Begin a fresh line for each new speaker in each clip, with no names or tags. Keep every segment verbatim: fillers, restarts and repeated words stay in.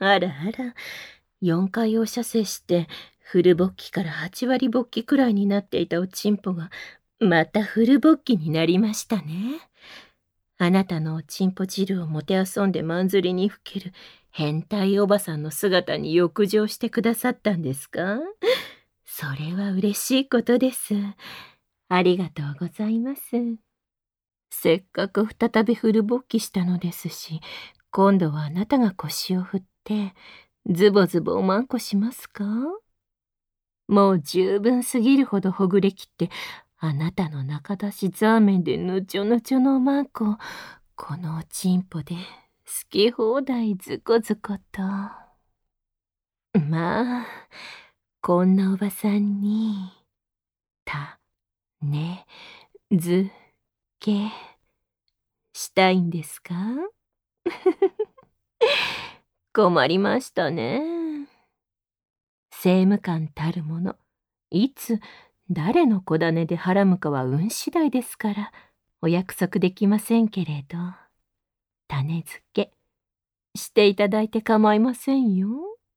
あらあら、よんかいを射精して、フル勃起からはちわり勃起くらいになっていたおちんぽが、またフル勃起になりましたね。あなたのおちんぽ汁をもてあそんでまんずりにふける変態おばさんの姿に浴場してくださったんですか？それは嬉しいことです。ありがとうございます。せっかく再びフル勃起したのですし、今度はあなたが腰を振って、ズボズボおまんこしますか？もう十分すぎるほどほぐれきって、あなたの中出しザーメンでぬちょぬちょのおまんこ、このおちんぽで好き放題ズコズコと。まあ、こんなおばさんに、た、ね、ず、け、したいんですか？困りましたね。政務官たるもの、いつ誰の子種ではらむかは運次第ですから、お約束できませんけれど、種付けしていただいて構いませんよ。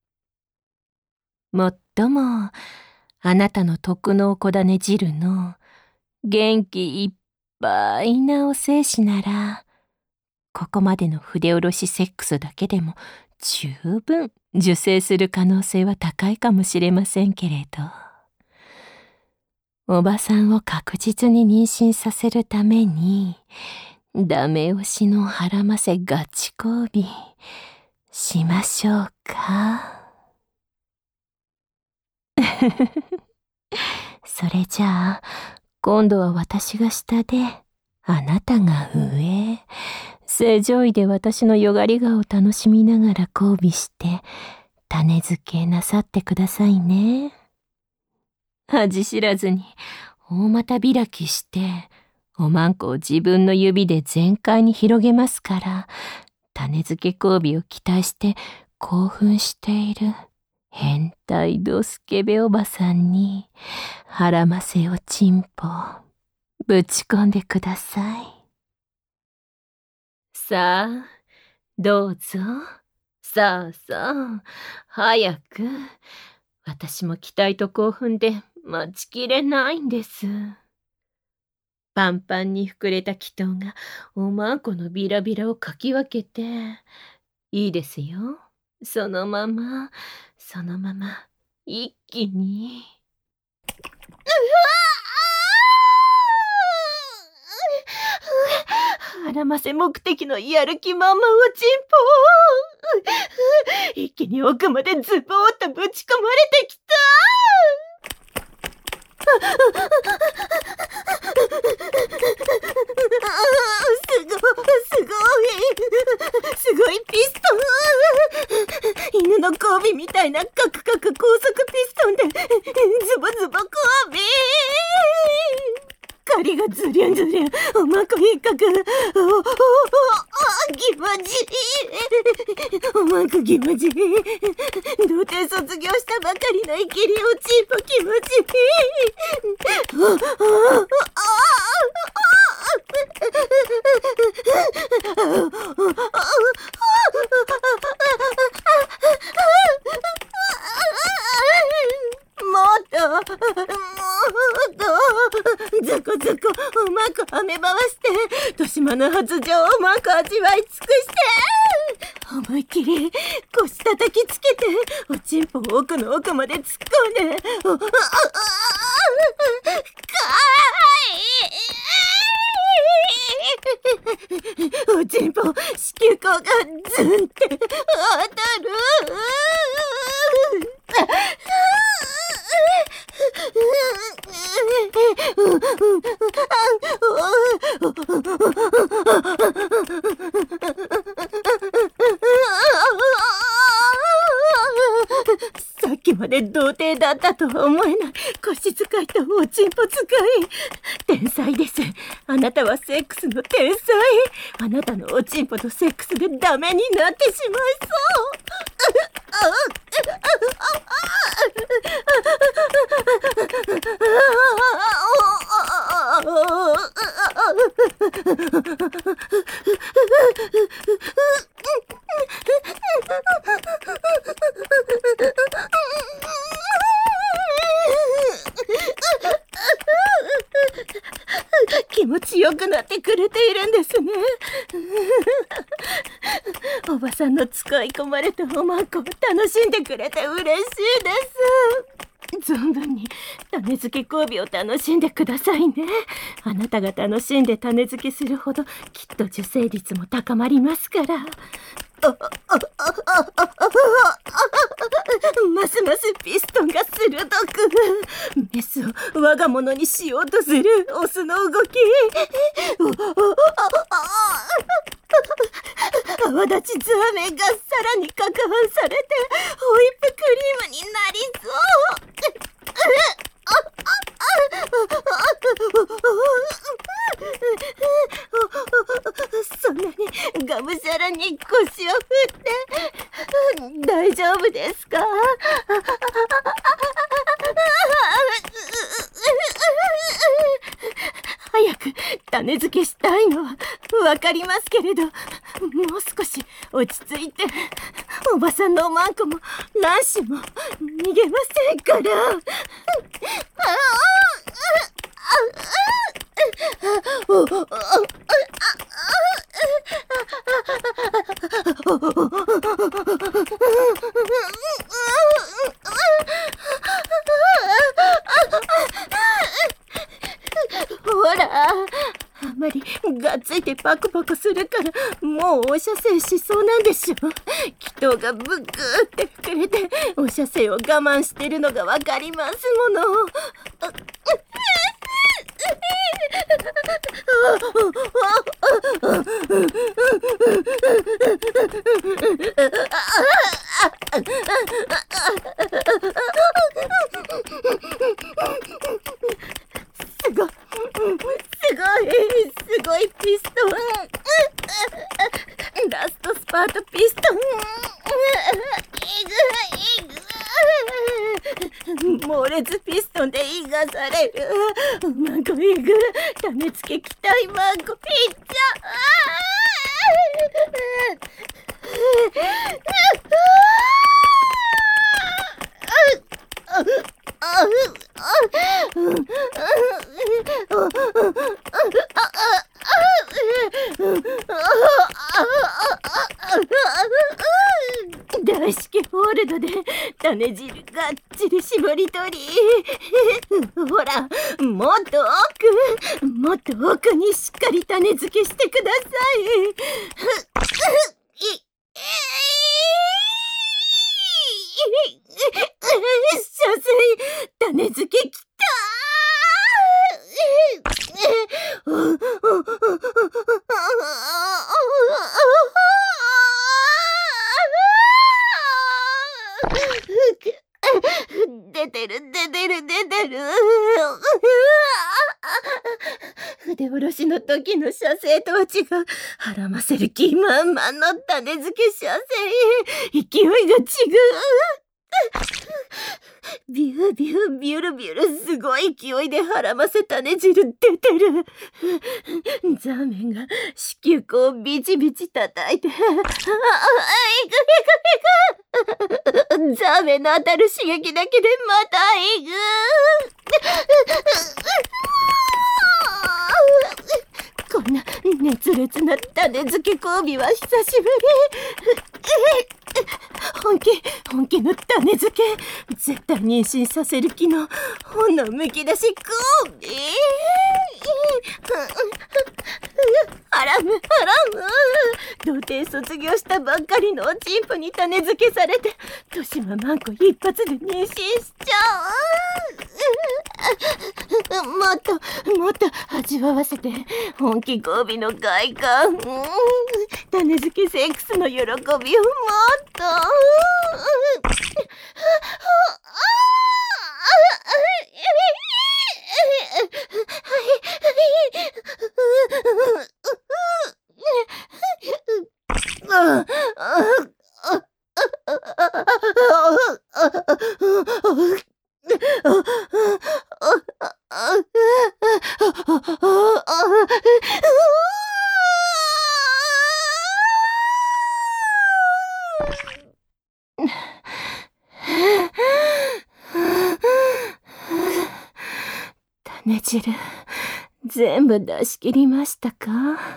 もっとも、あなたの徳のお子種汁の元気いっぱいなお精子なら、ここまでの筆下ろしセックスだけでも十分受精する可能性は高いかもしれませんけれど、おばさんを確実に妊娠させるために、ダメ押しのはらませガチ交尾しましょうか。それじゃあ、今度は私が下で、あなたが上。正常位で私のよがり顔を楽しみながら交尾して、種付けなさってくださいね。恥知らずに大股開きして、おまんこを自分の指で全開に広げますから、種付け交尾を期待して興奮している変態ドスケベおばさんに、はらませおちんぽぶち込んでください。さあ、どうぞ。さあさあ、早く。私も期待と興奮で待ちきれないんです。パンパンに膨れた気筒がおまんこのビラビラをかき分けて、いいですよ。そのまま、そのまま、一気に。うわあ！はらませ目的のやる気まんまおちんぽ。一気に奥までズボーっとぶち込まれてきた。すごい、すごい、すごいピストン。犬の交尾みたいなカクカク高速ピストンで、ズボズボ交尾。針がズリュンズリュン、おまんこ引っかく。おおおお、気持ちいい。おまんこ気持ちいい。童貞卒業したばかりのイキリおちんぽ気持ちいい。おおおおもっと、もっと、ずこずこ、おまんこはめ回して、豊島の発情おまんこ味わい尽くして、思いっきり腰叩きつけて、おちんぽを奥の奥まで突っ込んで、お、お、お、お、かーい。おちんぽ、子宮口がズンって当たる。さっきまで童貞だったとは思えない腰使いとおちんぽ使い。天才です。あなたはセックスの天才。あなたのおちんぽとセックスでダメになってしまいそう。 くなってくれているんですね。おばさんの使い込まれたおまんこを楽しんでくれて嬉しいです。存分に種付け交尾を楽しんでくださいね。あなたが楽しんで種付けするほどきっと受精率も高まりますから。ますますピストンが鋭く、メスを我が物にしようとするオスの動き。泡立ちザーメンがさらに攪拌されてホイップクリームになりそう。そんなにがむしゃらに腰を振って大丈夫ですか？早く種付けしたいのはわかりますけれど、もう少し落ち着いて、おばさんのおまんこも卵子も逃げませんから。ほら、あまりがっついてパクパクするからもうお射精しそうなんでしょ。気筒がブクーって膨れてお射精を我慢してるのがわかりますもの。すごい、すごい、すごいピストン。ラストスパートピストン。猛烈ピストンでいがされる。マンコイグ、種付け期待マンコピッチャ大式ホールドで種汁がっちり絞り取り、ほら、もっと奥、もっと奥にしっかり種付けしてください。射精、種付けきた出てる出てる出てる。筆下ろしの時の射精とは違う、孕ませる気満々の種付け射精、勢いが違う。ビュービュービュルビュル、すごい勢いで孕ませ種汁出てる。ザーメンが子宮口をビチビチ叩いて、ああ、いくいくいく。ザーメンの当たる刺激だけでまたいく。こんな熱烈な種付け交尾は久しぶり。本気本気の種付け、絶対妊娠させる気の本能むき出し交尾。ハラムハラム。童貞卒業したばっかりのおちんぽに種付けされて豊島マンコ一発で妊娠しちゃう。もっともっと味わわせて、本気交尾の快感、うん、種付けセックスの喜びをもっと。種汁全部出し切りましたか？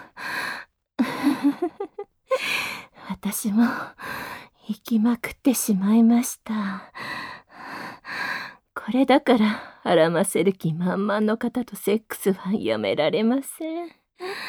私も行きまくってしまいました。これだから孕ませる気満々の方とセックスはやめられません。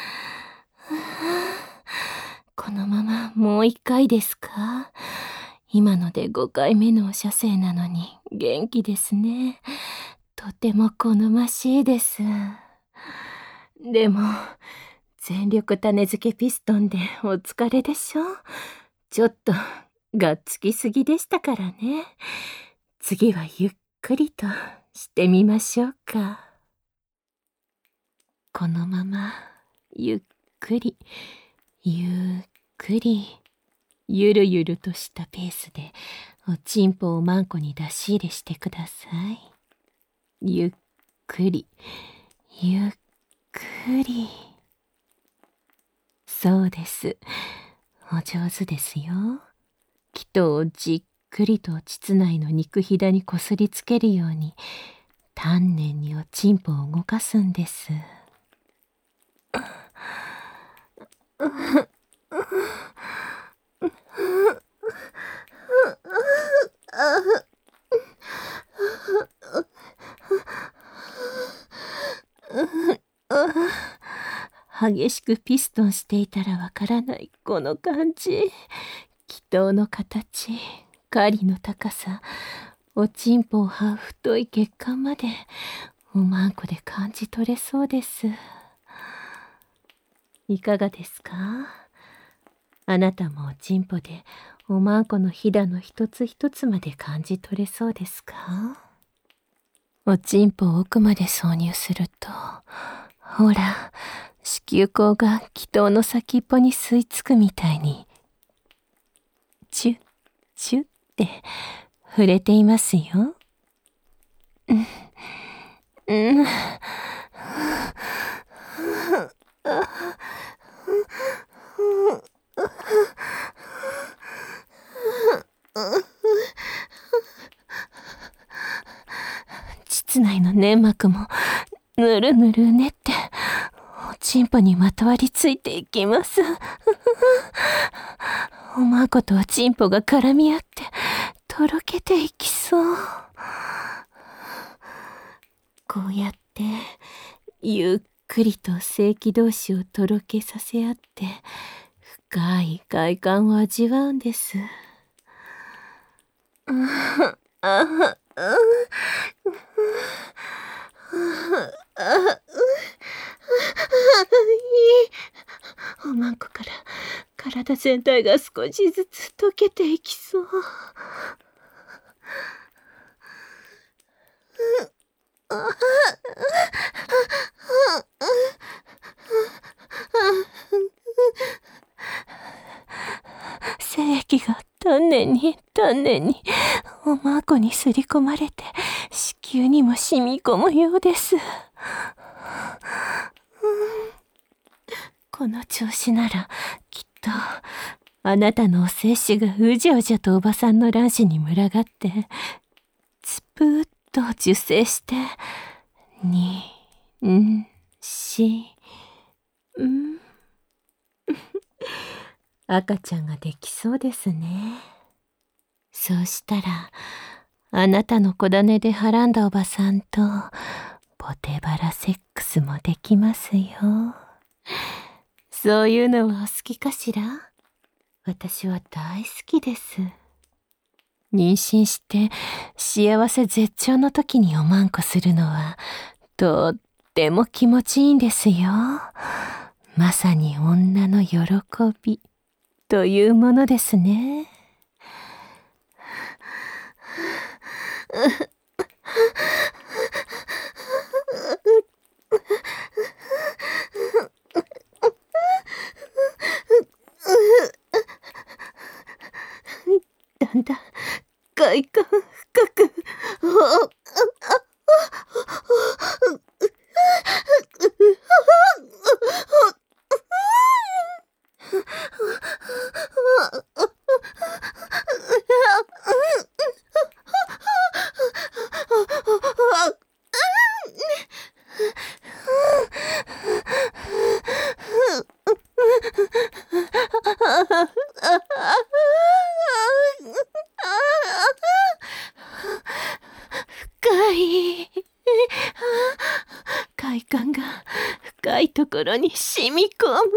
このままもう一回ですか？今のでごかいめのお射精なのに元気ですね。とても好ましいです。でも、全力種付けピストンでお疲れでしょ？ちょっと、がっつきすぎでしたからね。次はゆっくりとしてみましょうか。このまま、ゆっくり、ゆっくり、ゆるゆるとしたペースで、おちんぽをマンコに出し入れしてください。ゆっくり、ゆっくり。そうです。お上手ですよ。気筒をじっくりと膣内の肉ひだにこすりつけるように、丹念におちんぽを動かすんです。激しくピストンしていたらわからないこの感じ。気筒の形、狩りの高さ、おちんぽを這う太い血管までおまんこで感じ取れそうです。いかがですか？あなたもおちんぽでおまんこのひだの一つ一つまで感じ取れそうですか？おちんぽを奥まで挿入すると、ほら、子宮口が気筒の先っぽに吸い付くみたいに、チュッ、チュッって触れていますよ。うん、うん、膣内の粘膜もぬるぬるうねっておちんぽにまとわりついていきます。おまんことおちんぽが絡み合ってとろけていきそう。こうやってゆっくりと性器同士をとろけさせ合って深い快感を味わうんです。おまんこから体全体が少しずつ溶けていきそう。精液が丹念に丹念におまんこにすり込まれて子宮にも染み込むようです。この調子ならきっとあなたのお精子がうじゃうじゃとおばさんの卵子に群がってつぷーっと受精してにんしん赤ちゃんができそうですね。そうしたらあなたの子種ではらんだおばさんとポテバラセックスもできますよ。そういうのはお好きかしら？私は大好きです。妊娠して幸せ絶頂の時におまんこするのはとっても気持ちいいんですよ。まさに女の喜びというものですね。だんだん快感深くところに染み込む。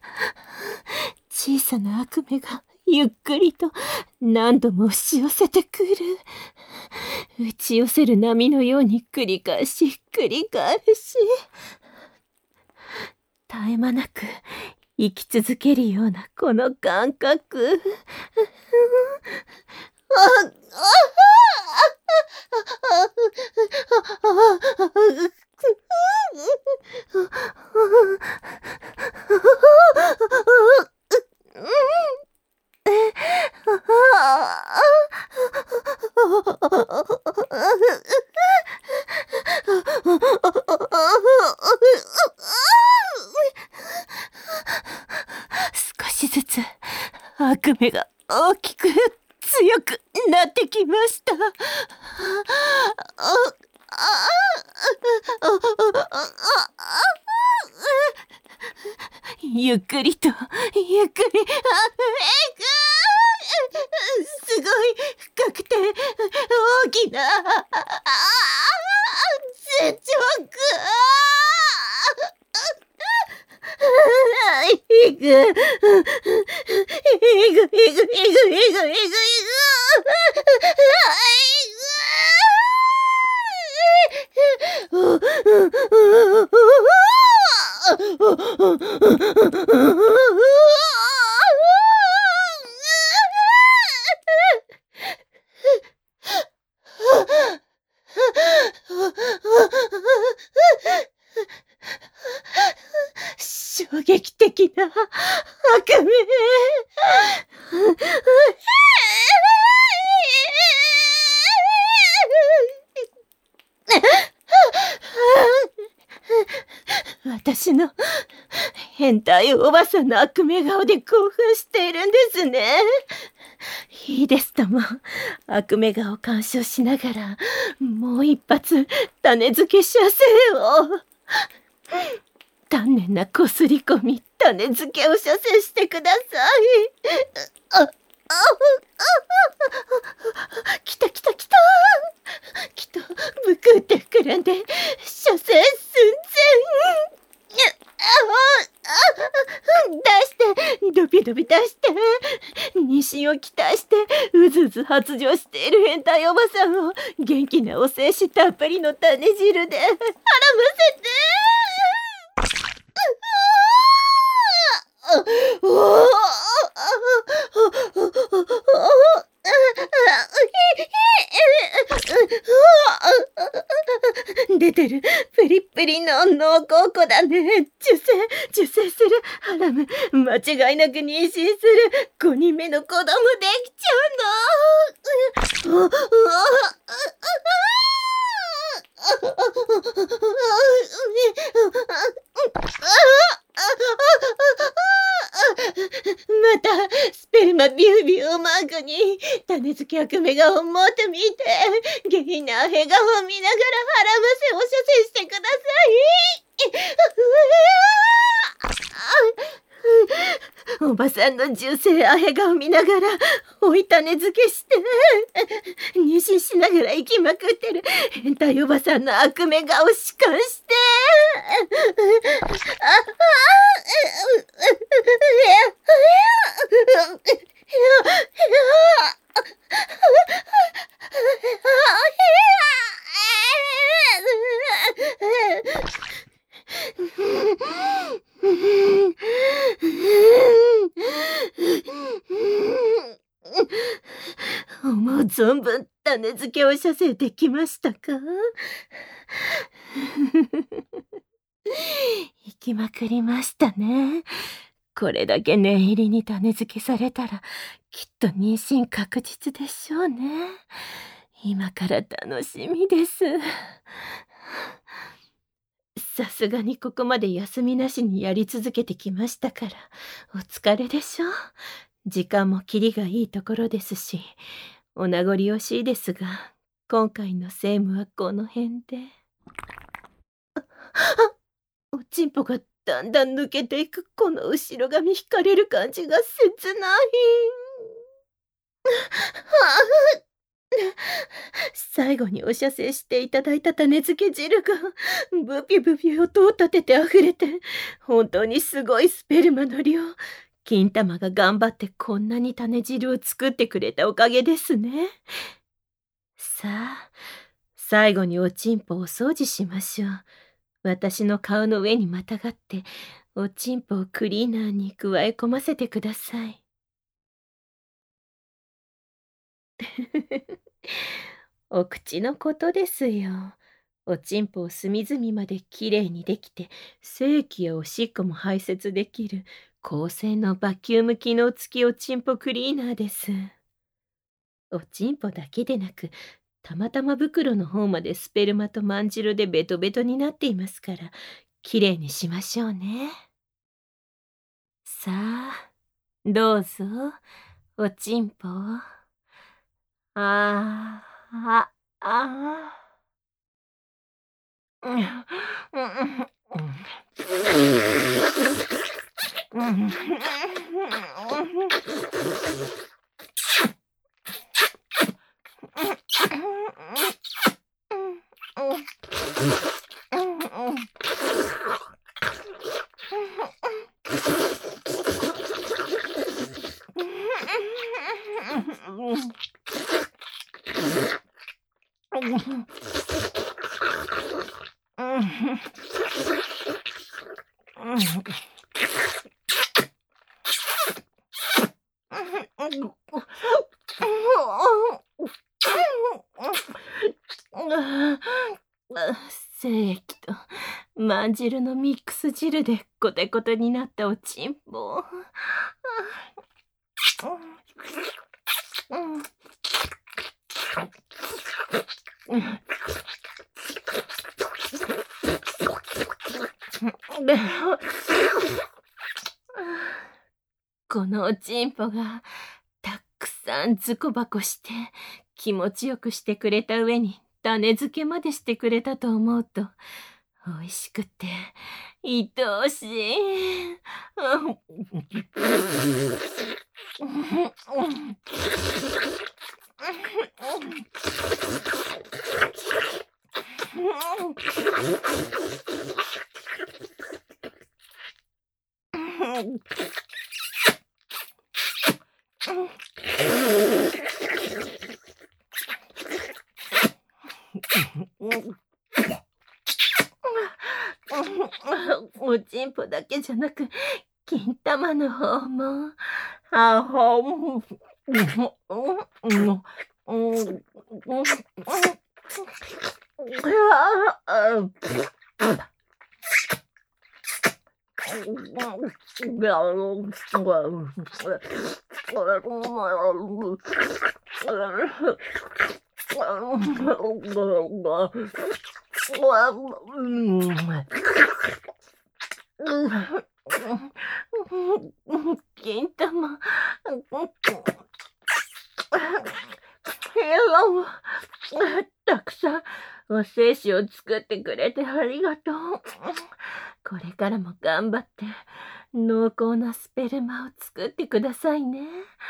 小さな悪夢がゆっくりと何度も押し寄せてくる。打ち寄せる波のように繰り返し繰り返し、絶え間なく生き続けるようなこの感覚。少しずつ悪夢が大きく強くなってきました。ゆっくりとゆっくり、すごい深くて大きな頭頂部。いぐいぐいぐいぐいぐいぐいぐいぐ衝撃的な悪夢。私の変態おばさんの悪夢顔で興奮しているんですね。いいですとも、悪夢顔を鑑賞しながらもう一発種付け射精を。丹念なこすり込み種付けを射精してください。あ、あ、あ、きたきたきた。きっとむくって膨らんで射精寸前。出してドビドビ出して妊娠を期待してうずうず発情している変態おばさんを元気なお精子たっぷりの種汁で絡ませて。出てるプリップリの濃厚子だね。受精受精する。ハラム間違いなく妊娠する。ごにんめの子供できちゃうの。またスペルマビュービューマークに種付け悪夢顔を持ってみて、下品な笑顔を見ながら腹むせを射精してください。おばさんの重生アヘ顔見ながらおい種付けして妊娠しながら生きまくってる変態おばさんの悪夢顔を弛緩して。思う存分種付けを射精できましたか？行きまくりましたね。これだけ念入りに種付けされたらきっと妊娠確実でしょうね。今から楽しみです。さすがにここまで休みなしにやり続けてきましたからお疲れでしょう。時間もキリがいいところですし、お名残惜しいですが今回の政務はこの辺で。おちんぽがだんだん抜けていくこの後ろ髪引かれる感じが切ない。 最後にお射精していただいた種付け汁が、ブピブピ音を立てて溢れて、本当にすごいスペルマの量。金玉が頑張ってこんなに種汁を作ってくれたおかげですね。さあ、最後におちんぽをお掃除しましょう。私の顔の上にまたがって、おちんぽをクリーナーに加え込ませてください。お口のことですよ。おちんぽを隅々まできれいにできて、精液やおしっこも排泄できる高性能バキューム機能付きおちんぽクリーナーです。おちんぽだけでなく、たまたま袋の方までスペルマとまんじろでベトベトになっていますから、きれいにしましょうね。さあ、どうぞ、おちんぽ。ああ、ああ。うん、うん、うん。精液とまんじるのミックス汁でコテコテになったおちんぽ。このおちんぽがたくさんズコバコして気持ちよくしてくれた上に種付けまでしてくれたと思うと美味しくて愛おしい。おちんぽだけじゃなく、金玉の方も。あほん。金玉。たくさんお精子を作ってくれてありがとう。これからも頑張って濃厚なスペルマを作ってくださいね。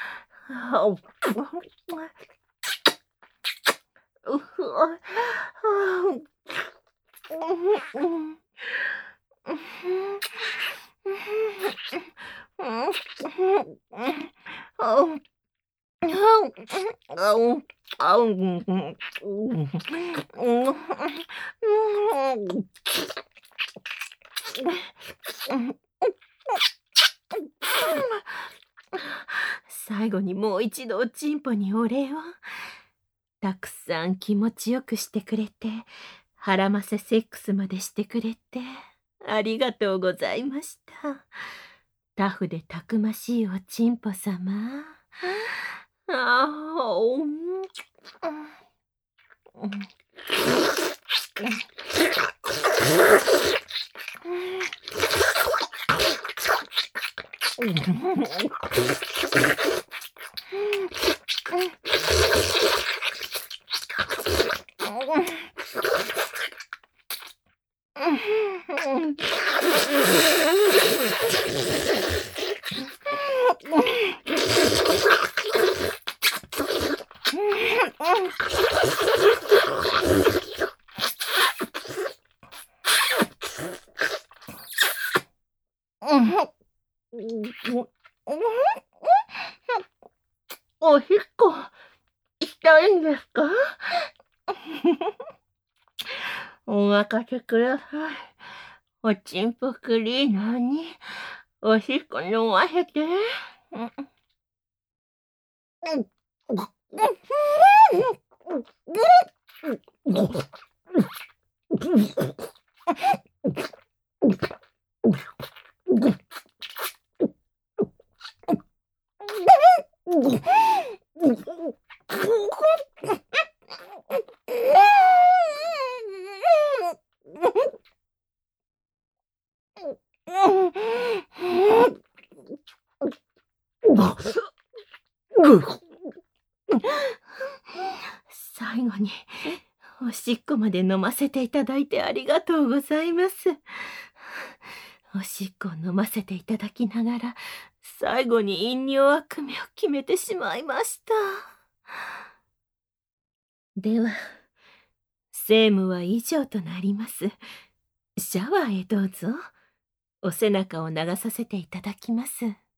最後にもう一度おちんぽにお礼を。たくさん気持ちよくしてくれて、腹ませセックスまでしてくれて、ありがとうございました。タフでたくましいおちんぽ様。ああ、おん。 おしっこしたいんですか？お任せください。おちんぽクリーナーにおしっこ飲ませて。最後におしっこまで飲ませていただいてありがとうございます。おしっこを飲ませていただきながら最後に飲尿あくめを決めてしまいました。では政務は以上となります。シャワーへどうぞ。お背中を流させていただきます。